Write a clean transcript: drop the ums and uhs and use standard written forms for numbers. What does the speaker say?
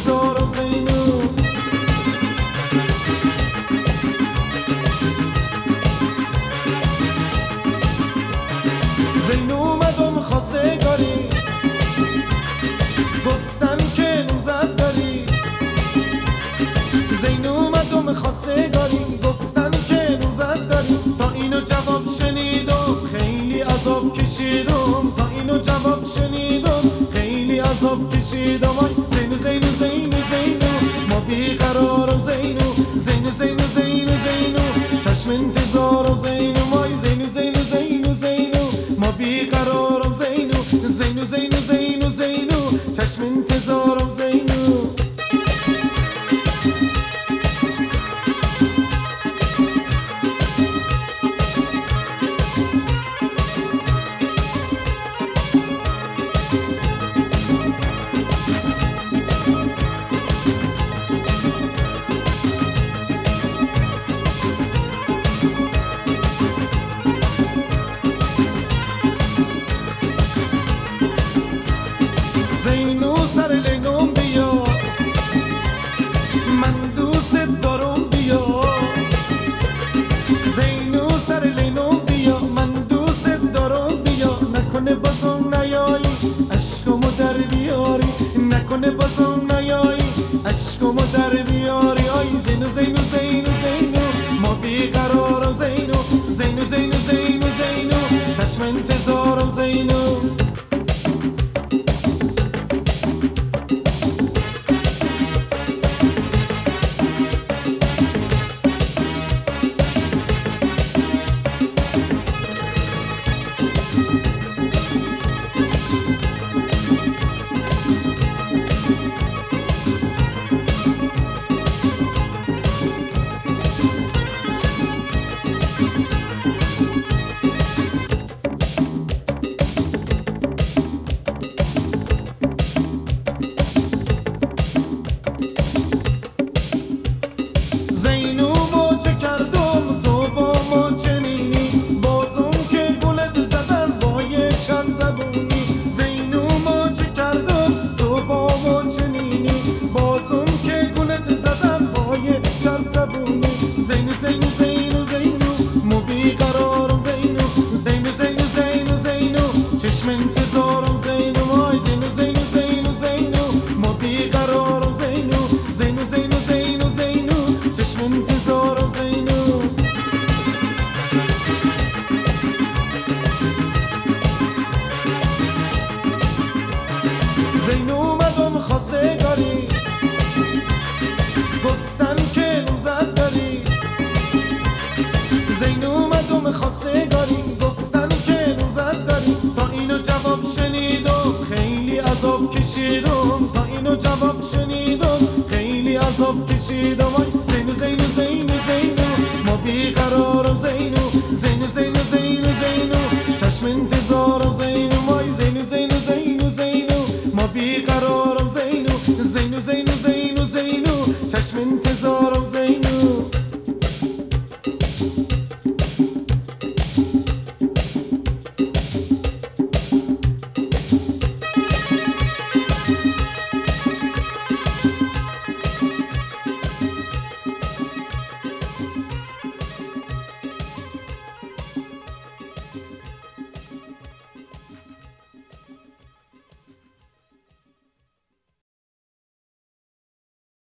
انتظارم زینو. زینو اومدم خواستگاری، گفتن که 19 داری. زینو اومدم خواستگاری، گفتن که 19 داری. تا اینو جواب شنیدم خیلی عذاب کشیدم، تا اینو جواب شنیدم خیلی عذاب کشیدم. آی زینو زینو زینو زینو ما بیقرارم زینو. زینو زینو زینو زینو چشم انتظارم زینو. آی زینو زینو زینو زینو ما بیقرارم زینو. زینو زینو زینو زینو چشم انتظارم زینو. زینو سر لینم بیا، من دوست دارم بیا. زینو سر لینم بیا، من دوست دارم بیا. نکنه بازم نیایی عشقمو در بیاری، نکنه بازم نیایی عشقمو در بیاری. آی زینو زینو زینو زینو ما بیقرارم زینو. زینو زینو زینو زینو چشم انتظارم زینو. زینو موجه کردم تو با ما چنینی، بازم که گلت زدن با یه چند زبونی. زینو موجه کردم تو با ما چنینی، بازم که گلت زدن با یه چند زبونی. زینو زینو زینو زینو مو بیقرارم زینو. زینو زینو زینو زینو چشم انتظارم زینو. آی زینو زینو زینو زینو مو بیقرارم زینو. زینو زینو زینو زینو چشم انتظارم زینو. زینو اومدم خواستگاری، گفتن که 19 داری. زینو اومدم خواستگاری، گفتن که 19 داری. تا اینو جواب شنیدم خیلی عذاب کشیدم، تا اینو جواب شنیدم خیلی عذاب کشیدم. آی زینو زینو زینو زینو ما بیقرارم زینو. زینو زینو زینو زینو چشم انتظارم زینو. آی زینو زینو زینو زینو ما بیقرار